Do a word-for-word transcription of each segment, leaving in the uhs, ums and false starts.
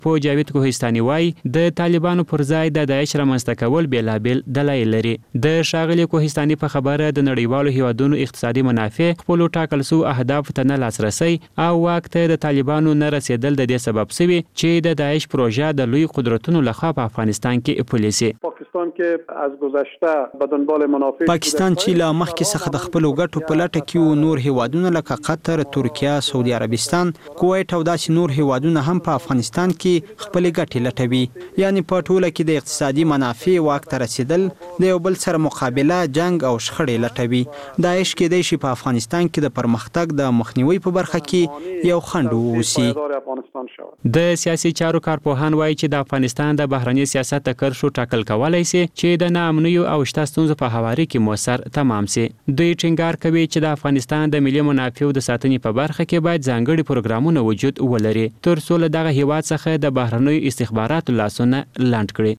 په جاوید کوهستاني وایي د طالبانو پر ځای د داعش رامنځته کول بیلابیل دلایل لري. د ښاغلي کوهستاني په خبره د نړیوالو هیوادونو اقتصادي منافع خپلو ټاکل سوو اهدافو ته نه لاسرسی او واک ته د طالبانو نه رسېدل د دې سبب سوي چې د داعش پروژه د لوی قدرتونو لخوا په افغانستان کې پلي سي. پاکستان کې از گذشته به دنبال منافع پاکستان چې لا مخکې څخه د خپلو ګټو په لټه کې و نور هیوادونه لکه قطر، ترکیه، سعودي عربستان، کویت او داسې نور هیوادونه هم په افغانستان کې خپلې ګټې لټوي. یعنی په ټوله کې د اقتصادي منافع واک ته رسېدل د یو بل سره مقابله، جنگ او شخړې لټوي. داعش کېدای شي په افغانستان کې د پرمختګ د مخنیوي په برخه کې یو خنډ ووسي. د سیاسي چارو کارپوهان وایي چې د افغانستان د بهرني سیاست د کرښو ټاکل کولای شي چې د ناامنیو او شته ستونزو په هواري کې موثر تمام شي. دوی ټینګار کوي چې د افغانستان د ملي منافعو د ساتنې په برخه کې باید ځانګړي پروګرامونه وجود ولري تر څو له دغه هیواد څخه د بهرنیو استخباراتو لاسونه لنډ کړي.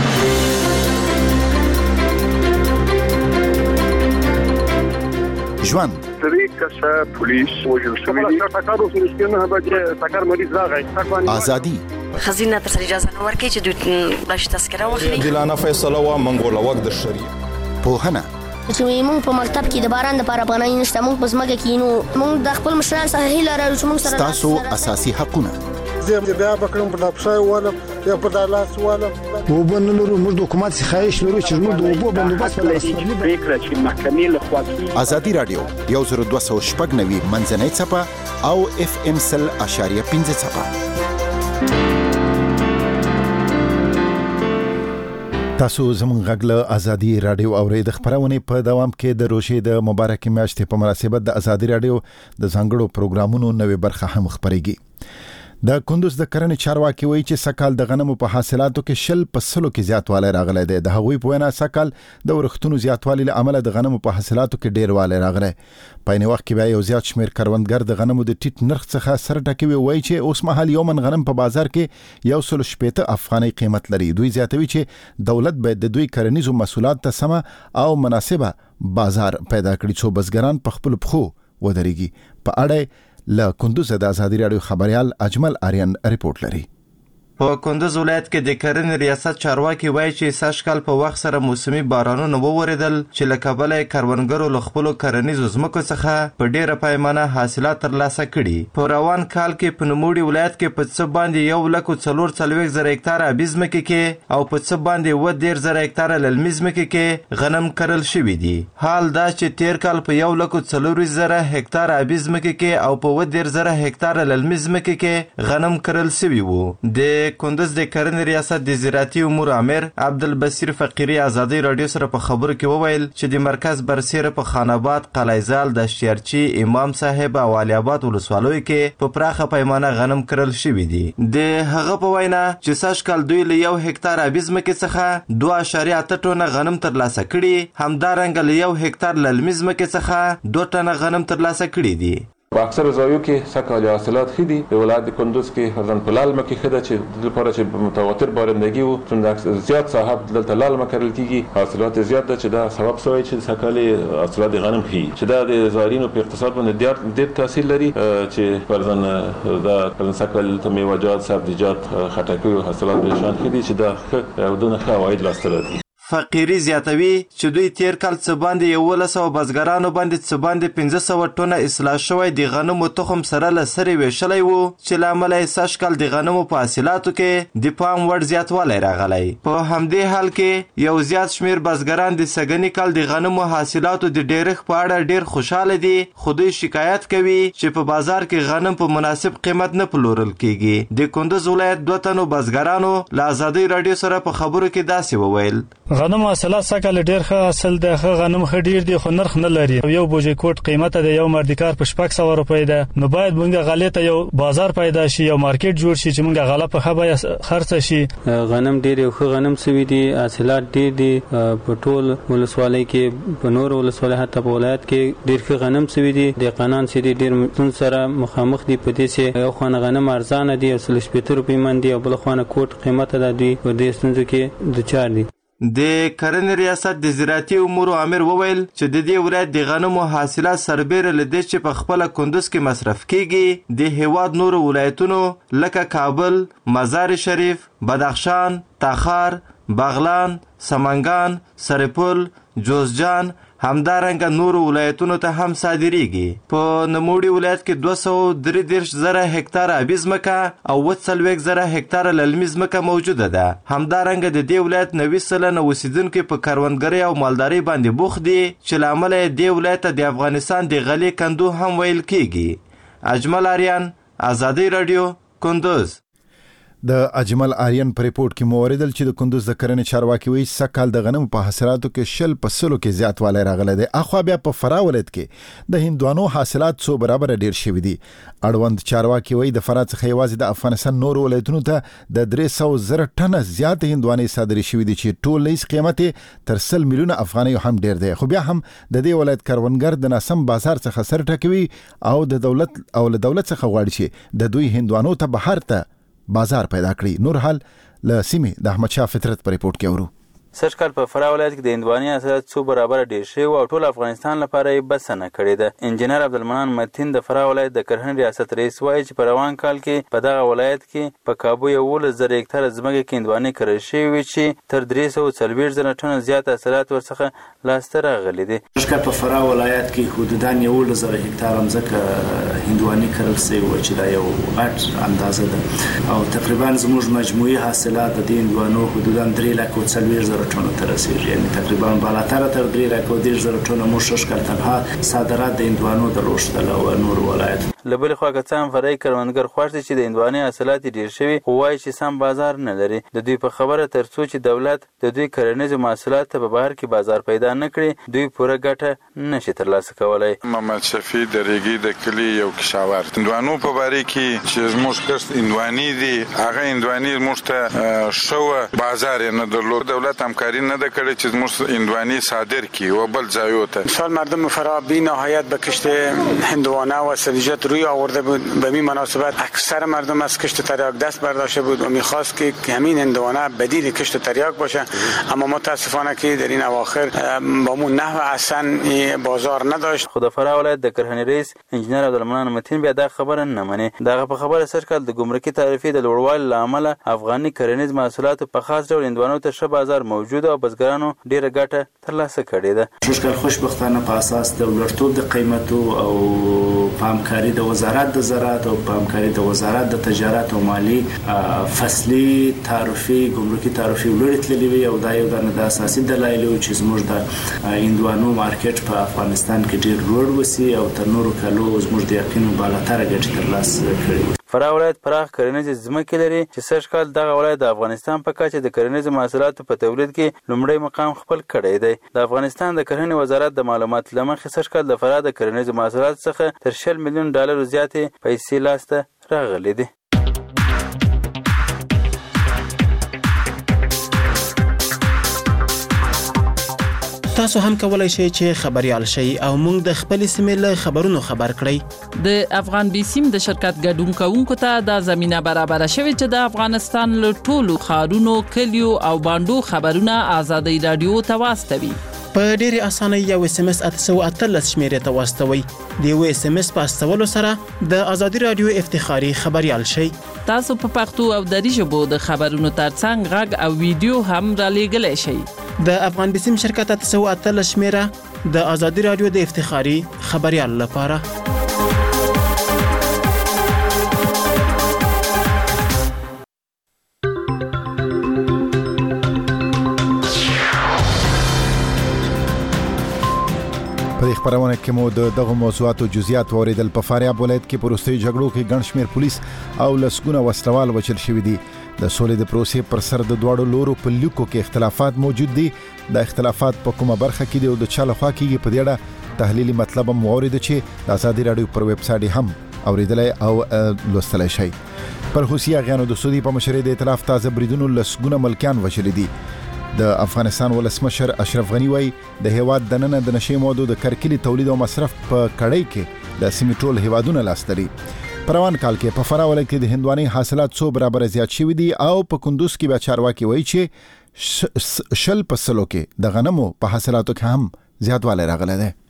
ژوند سری کسه پولیس وجل شوی دی ټاکارو سرسکینه به ټاکار مریض راغی. ازادي خزینه تر اجازه نه ورکړي چې دوی بلش تذکره واخلي. دلانه فیصله وا منګوله وخت د شریعه پوهنه چې موږ په مکتب کې د باران د لپاره بنای نشته، موږ په ځمکه کې نو موږ د خپل مشران څخه هیله لرو چې موږ سره تاسو اساسي حقونه زه بیا بکرم په دپښای ولم یا په دالاس ولم وبنلو موږ د حکومت خواهش لرو چې موږ د اوبو بندوبست ولرو. پریکړه چې محکمې له خوا ازادي رادیو یو زر دوه سوه شپږ نوي منځنۍ څپه او اف ام سل اشاریه پنځه څپه. تاسو زموږ غږ له ازادي رادیو اورئ. د خبرونې په دوام کې د روژې د مبارکې میاشتې په مناسبت د ازادي رادیو د ځانګړو پروګرامونو نوې برخه هم خپرېږي. د کندوز د کرنې چارواکي وایي چې سکهال د غنمو په حاصلاتو کې شل په سلو کې زیاتوالی راغلی دی. د هغوی په وینا سکهال د ورښتونو زیاتوالي له امله د غنمو په حاصلاتو کې ډېروالی راغلی. په عین وخت کې بیا یو زیات شمېر کروندګر د غنمو د ټیټ نرخ څخه سر ټکوي. وایي چې اوس مهال یو من غنم په بازار کې یو سل شپېته افغانۍ قیمت لري. دوی زیاتوي چې دولت باید د دوی کرنیزو محصولات ته سمه او مناسبه بازار پیدا کړي څو بزګران په خپلو پښو ودرېږي. په اړه له کندوز د ازادي رادیو خبريال اجمل آریان ریپورت لري. په کندوز ولایت کې د کرنې ریاست چارواکي وایي چې سږکال په وخت سره موسمي بارانونه وورېدل چې له کبله یې کروندګرو له خپلو کرنیزو ځمکو څخه په ډېره پیمانه حاصلات ترلاسه کړي. په روان کال کې په نوموړي ولایت کې په څه باندې یو لک څلور څلوېښت زره هکتاره ابي ځمکې کې او په څه باندې اووه دېرش زره هکتاره للمي ځمکې کې غنم کرل شوي دي. حال دا چې تېر کال په یو لک څلورویشت زره هکتاره ابي ځمکې کې او په اووه دېرش زره هکتاره للمي ځمکې کې غنم کرل شوي وو. د کندوز د کرنې ریاست د زراعتي امور امیر عبدالبصیر فقیری ازادي رادیو سره په خبرو کې وویل چې د مرکز برسیره په خان آباد، قلعه‌زال، دشتیارچي، امام صاحب او علي آباد ولسوالیو کې په پراخه پیمانه غنم کرل شوي دي. د هغه په وینا چې سږکال دوی له یو هکتار ابي ځمکې څخه دوه اعشاریه اته ټنه غنم ترلاسه کړي، همدارنګه له یو هکتار للمي ځمکې څخه دوه ټنه غنم ترلاسه کړي دي. په اکثر زاویو کې سږکال حاصلات ښه دي. د ولایت کندوز کې فرضاً په لالمه کې ښه ده چې لپاره چې متواتر بارندگی و چون زیات صاحب دلته لالمه کرل کېږي، حاصلات زیات ده چې دا سبب شوی چې سږکال حاصلات غنم ښه چې دا د زایرینو په اقتصاد باندې ډېر تاثیر لري چې فرضاً دا سږکال دلته میوه‌جات، سبزیجات، خټکیو حاصلات به شان ښه دي چې دا ښه او دونه ښه عواید لاسته راځي. فقیری زیاتوي چې دوی تیر کال څه باندې یولس سوه بزګرانو باندې څه باندې پنځه سوه ټنه اصلاح شوی د غنمو تخم سره له سرې ویشلی و چې له امله یې سږکال د غنمو په حاصلاتو کې د پام وړ زیاتوالی راغلی. په همدې حال کې یو زیات شمېر بزګران د سږني کال د غنمو حاصلاتو د ډېرښت په اړه ډېر خوشحاله دي، خو دوی شکایت کوي چې په بازار کې غنم په مناسب قیمت نه پلورل کیږي. د کندوز ولایت دوه تنو بزګرانو له ازادي رادیو سره په خبرو کې داسې وویل: غنم حاصلات سږکال ډېر ښه حاصل دی، ښه غنم ښه ډېر دي خو نرخ نه لري. یو بوجۍ کوټ قیمته د یو مردکار په شپږ سوه روپۍ ده. نو باید موږ غلې ته یو بازار پیدا شي، یو مارکیټ جوړ شي چې موږ غله په ښه بیه خرڅه شي. غنم ډېر یو ښه غنم سوي دي، حاصلات ډېر دي. په ټول ولسوالۍ کې په نورو ولسوالۍ حتی په ولایت کې ډېر ښه غنم سوي دي. دهقانان چې دي ډېر ستونزو سره مخامخ دي په دې چې یو خوانه غنم ارزانه دي، یو سل شپېته روپۍ من دي، او بله خوانه کوټ قیمته ده، دوی په دې ستونزو کې دوچار دي. د کرنې ریاست د زراعتي امورو امیر وویل چې د دې ولایت د غنمو حاصلات سربیره له دې چې په خپله کندوز کې مصرف کیږي د هیواد نورو ولایتونو لکه کابل، مزار شریف، بدخشان، تخار، بغلان، سمنگان، سرپل، جوزجان همدارنګه نورو ولایتونو ته هم صادریږي. په نوموړي ولایت کې دوه سوه درې دېرش زره هکتاره آبي ځمکه او اوه څلوېښت زره هکتاره للمي ځمکه موجوده ده. همدارنګه د دې ولایت نوي سلنه اوسیدونکي په کروندګرۍ او مالدارۍ باندې بوخت دي چې له امله یې دې ولایت ته د افغانستان د غلې کندو هم ویل کیږي. اجمل آریان، ازادي راډیو، کندوز. د اجمل آریان په ریپورت کې مو اوریدل چې د کندوز د کرنې چارواکي وایي سږکال د غنمو په حاصلاتو کې شل په سلو کې زیاتوالی راغلی دی. اخوا بیا په فراه ولایت کې د هندوانو حاصلات څو برابره ډیر شوي دي. اړوند چارواکي وایي د فراه څخه یوازې د افغانستان نورو ولایتونو ته د درې سوه زره ټنه زیاتې هندوانې صادرې شوي دي چې ټول لیز قیمت یې تر سل میلیونه افغانۍ هم ډیر دی. خو بیا هم د دې ولایت کروندګر د ناسم بازار څخه سر ټکوي او د دولت او له دولت څخه غواړي چې د دوی هندوانو ته بهر ته بازار پیدا کړي. نور حال له سیمې د احمد شاه فطرت په ریپورت کې اورو. سږکال په فراه ولایت کې د هندوانې حاصلات څو برابره ډېر شوي او ټول افغانستان لپاره یې بسنه کړې ده. انجینر عبدالمنان متین د فراه ولایت د کرهنې ریاست رئیس وایي چې په روان کال کې په دغه ولایت کې په کابو یولس زره هکتاره ځمکه کې هندوانې کرل شوي وي چې تر درې سوه څلوېښت زره ټنه زیات حاصلات ورڅخه لاسته راغلي دي. سږکال په فراه ولایت کې حدوداً یولس زره هکتاره ځمکه هندوانې کرل شوې وه چې دا یو غټ اندازه ده او تقریبا زموږ مجموعي حاصلات د دې هندوانو حدوداً درې لکه او څلوېښت زره ټنو ته رسېږي. یعنی تقریبا بالاتر تر درې لکه او دېرش زره ټنه موږ سږکال تنها صادرات د هندوانو درلوشتل او نور ولایت. له بلې خوا که څه هم فرعي کروندګر خوښ دي چې د هندوانې حاصلات یې ډېر شوي خو وایي چې سم بازار نه لري. د دوی په خبره تر څو چې دولت د دوی کرنیزو محصولات ته په بهر کې بازار پیدا نه کړي دوی پوره ګټه نشي ترلاسه کولی. محمد شفیع د ریګي د کلي یو کشاور هندوانو په باره کې چې زموږ کښت هندوانې دي هغه هندوانې موږ ته ښه بازار یې نه درلود. دولت همکاري نه ده کړې چې زموږ هندوانې صادر کړي و بل ځایو ته. امسال مردم فراه بی نهایت به کشت هندوانه و سبزیجات روی آورده بود. به این مناسبت اکثر مردم از کشت تریاک دست برداشته بود و میخواست که همین هندوانه بدیل کشت تریاک باشه اما متاسفانه که در این اواخر با مون نحو اصلا بازار نداشت. خود فراه ولایت د کرهنې رئیس انجینر عبدالمنان متین بیا دا خبره نه مني. دغه په خبره سږکال د ګمرکي تعرفې د لوړوالي له امله افغاني کرنیز محصولاتو په خاص ډول هندوانو ته ښه بازار موجود او بزګرانو ډیره ګټه ترلاسه کړې ده. سږکال خوشبختانه په اساس د لوړتوب د قیمتو او په همکاري د وزارت د زراعت او په همکاري د وزارت د تجارت او مالی فصلي تعرفې ګمرکي تعرفې لوړې تللې وي او دا یو د اساسي دلایلو چې زموږ د هندوانو مارکیټ په افغانستان کې ډیر لوړ وسی او تر نورو کالو زموږ د یقین بالاتر ګټې ترلاسه کړې. فراه ولایت پراخ کرنیزې ځمکې لري چې سږکال دغه ولایت د افغانستان په کچه د کرنیزو محصولاتو په تولید کې لومړی مقام خپل کړی دی. د افغانستان د کرنې وزارت د معلوماتو له مخې سږکال د فراه د کرنیزو محصولاتو څخه تر شل میلیون ډالرو زیاتې پیسې لاسته راغلي دي. تاسو هم کولای شئ چې خبريال شئ او موږ د خپل سیمې له خبرونو خبر کړئ. د افغان بیسیم د شرکت ګډون کوونکو ته د زمينه برابر شوی چې د افغانستان له ټولو ښارونو، کلیو او باندو خبرونه آزادي رادیو ته واستوي. په ډېر اسانه یو اس ام اس اته سوه اتلس شمیرې ته واستوي. د یو اس ام اس په استولو سره د آزادي رادیو افتخاري خبريال شئ. تاسو په پښتو او دری ژبو د خبرونو ترڅنګ غږ او ویډیو هم را لېږلی شئ. د افغان بیسیم شرکت اته سوه اتلس شمیره د آزادي رادیو د افتخاري خبريال لپاره. په خبرونه کې مو د دغه موضوعاتو جزئیات اوریدل. په فاریاب ولایت کې په وروستیو جګړو کې ګڼ شمېر پولیس او لسګونه وسلوال وژل شوي دي. د سولې د پروسې پر سر د دواړو لورو په لیکو کې اختلافات موجود دي. د اختلافات په کومه برخه کې دی او د چا لخوا کېږي په دې اړه تحلیلي مطلب هم واورېده چې د آزادي راډیو پر ویب سایټ هم اوریدلی او لوستلی شئ. پر حوثي اغیانو د سعودي په مشرۍ د ائتلاف تازه بریدونو لسګونه ملکیان وژلي دي. د افغانستان ولسمشر اشرف غنی وایي د هیواد دننه د نشي موادو د کرکلي تولید او مصرف په کړۍ کې د سیمې ټول هیوادونه لاس لري. په روان کال کې په فراه ولایت کې د هندوانې حاصلات څو برابر زیات شوي دي او په کندوز کې بیا چارواکي وایي چې شل په سلو کې د غنمو په حاصلاتو کې هم زیاتوالی راغلی دی.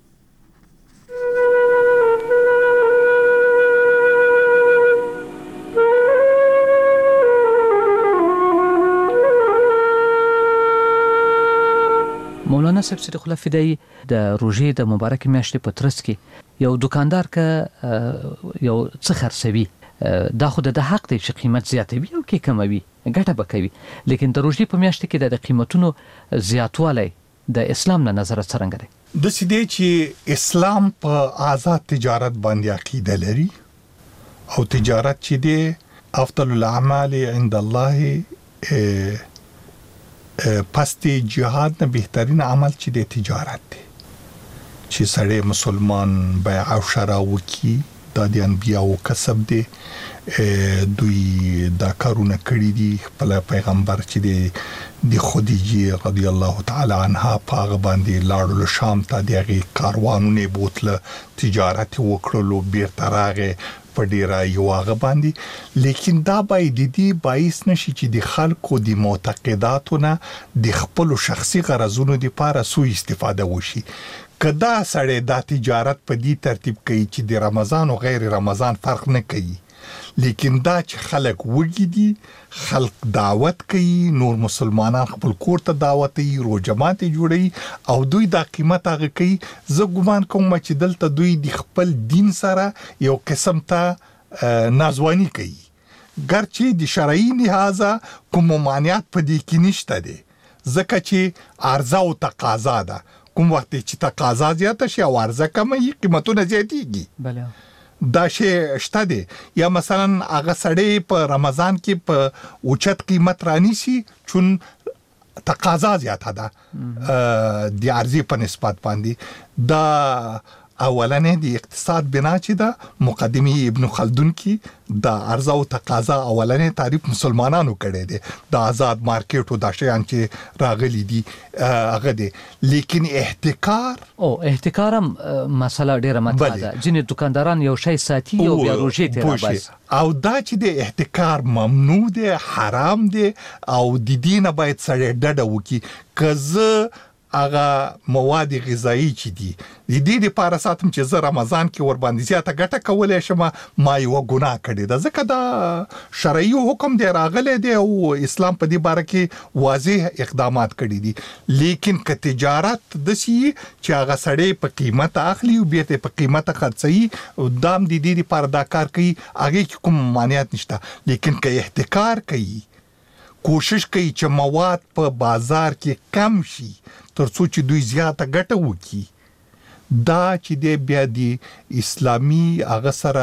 مولانا صاحب صدیق الله فدایی د روژې د مبارکې میاشتې په ترڅ کې یو دکاندار که یو څه خرڅوي دا خو د حق دی چې قیمت زیاتوي او کې کموي ګټه به کوي، لیکن د روژې په میاشت کې د قیمتونو زیاتوالی د اسلام نه نظر څرنګه دی؟ د سیدې چې اسلام په آزاد تجارت باندې عقیده لري او تجارت چې دی افضل الاعمال عند الله پس دی جهاد نه بهترین عمل چې دی تجارت دی، چې سړی مسلمان بیع او شرا وکي دا د انبیاو کسب دی، دوی دا کارونه کړی دي. خپل پیغمبر چې دی د خدیجه رضی الله تعالی عنها په هغه باندې لاړل شام ته د هغې کاروانونه بوتله تجارت وکړلو بیرته راغې په ډیره یو هغه باندې، لیکن دا باید د دې باعث نشي چې د خلکو د معتقداتو نه د خپلو شخصي غرضونو دپاره سوء استفاده وشي. که دا سړی دا تجارت په دې ترتیب کوي چې د رمضان او غیر رمضان فرق نه کوي، لیکن دا چې خلک وږي دي، خلک دعوت کوي، نور مسلمانان خپل کور ته دعوت کوي، روژه ماتې جوړوي او دوی دا قیمت هغه کوي، زه ګمان کوم چې دلته دوی د خپل دین سره یو قسم ته نازوانی کوي، ګرچې د شرعي لحاظه کوم ممانعت په دې کې نشته دی، ځکه چې عرضه او تقاضا ده. کوم وخت چې تقاضا زیاته شي او عرضه کمه وي قیمتونه زیاتېږي. بله دا شی شته دی. یا مثلا هغه سړی په رمضان کې په اوچت قیمت رانیسي چون تقاضا زیاته ده د عرضې په نسبت باندې. دا اولنې د اقتصاد بنا چې ده مقدمه ابن خلدون کې د عرضه او تقاضا اولنې تعریف مسلمانانو کړی دی، د آزاد مارکیټ او د شیان چې راغلي دي هغه دی. لیکن احتکار او احتکار هم مسله ډیره مطرح ده، ځینې دکانداران یو شی ساتي او بیا روژې ته راباسي، او دا چې د احتکار ممنوع دی، حرام دی او د دې نه باید سړی ډډه وکړي. که زه هغه مواد غذایی چې دي د دې لپاره ساتم چې زه رمضان کې ور باندې زیاته ګټه کولی شم، ما یو ګناه کړې ده، ځکه دا شرعي حکم دی راغلی دی او اسلام په دې باره کې واضح اقدامات کړي دي. لیکن که تجارت داسې چې هغه سړی په قیمت اخلي او بیرته په قیمت خرڅوي، دا هم د دې لپاره دا کار کوي، هغې کې کوم ممانعت نشته. لیکن که احتکار کوي، کوشش کوي چې مواد په بازار کې کم شي ترڅو چې دوی زیاته ګټه وکړي، دا چې دی بیا د اسلامي هغه سره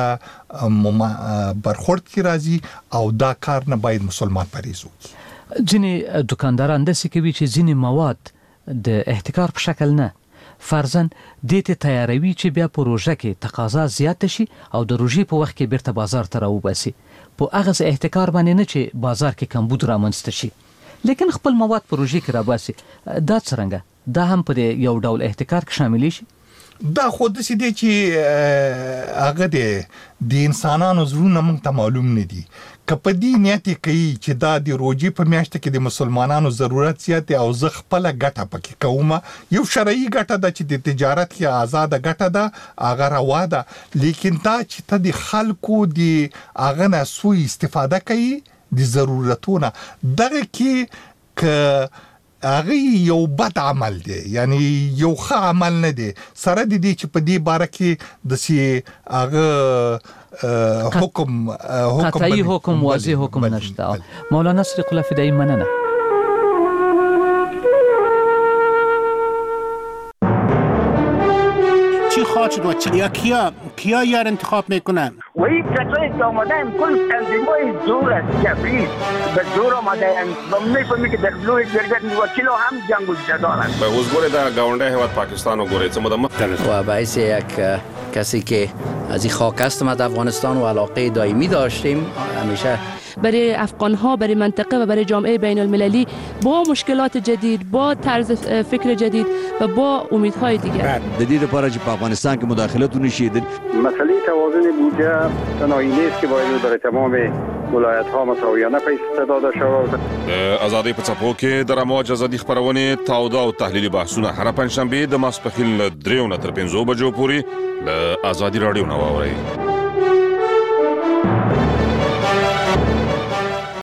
برخورد کې راځي او دا کار نه باید مسلمان پرهیز وکړي. ځینې دکانداران داسې کوي چې ځینې مواد د احتکار په شکل نه فرضاً دې ته تیاروي چې بیا په روژه کې تقاضا زیاته شي او د روژې په وخت کې بیرته بازار ته راوباسي، په هغه احتکار باندې نه چې بازار کې کمبود رامنځته شي، لیکن خپل مواد په روژې کې راباسي. دا څرنګه دا هم په یو ډول احتکار کې شامل شي؟ دا خو داسې دی چې هغه دی د انسانانو زړونه موږ ته معلوم نه دي. که په دې نیت کوي چې دا د روژې په میاشت کې د مسلمانانو ضرورت زیات دی او زه خپله ګټه پکې کوم، یو شرعي ګټه ده چې د تجارت کې آزاده ګټه ده هغه روا ده. لیکن دا چې ته د خلکو د هغه نه سوء استفاده کوي د ضرورتونه، دغه کې که هغه یو بد عمل دی، یعنی یو ښه عمل نه دی، سره د دې چې په دې باره کې داسې هغه حکم قطعي حکم واضح حکم نشته. مولانا صدیق الله فدایی مننه. چی خواهد شد و چی یا کیا کیا یار انتخاب میکنن؟ و این کسایی که آمدن کل تنظیمای زور است کفری به زور آمدن و میفهمی که در بلوی جرگت وکیل هم جنگ و جدارن. به وزگوری در گاونده هواد پاکستان و گوری چه مدام و باعث یک کسی که از این خاک هستم از افغانستان و علاقه دائمی داشتیم، همیشه برای افغان‌ها، برای منطقه و برای جامعه بین المللی با مشکلات جدید، با طرز فکر جدید و با امیدهای دیگر. د دې لپاره چې په افغانستان کې مداخلت ونشي. مسئله توازن بودجه تنهایی نیست که باید برای تمام ولایت ها مساویانه پیسې داده شود. ازادي په څپو کې د رموج ازادي خبرونه تاوده او تحلیلي بحثونه هر پنځشنبه د ماسپخیل دریو نه تر پنځو بجو پورې له ازادي رادیو نو اوري.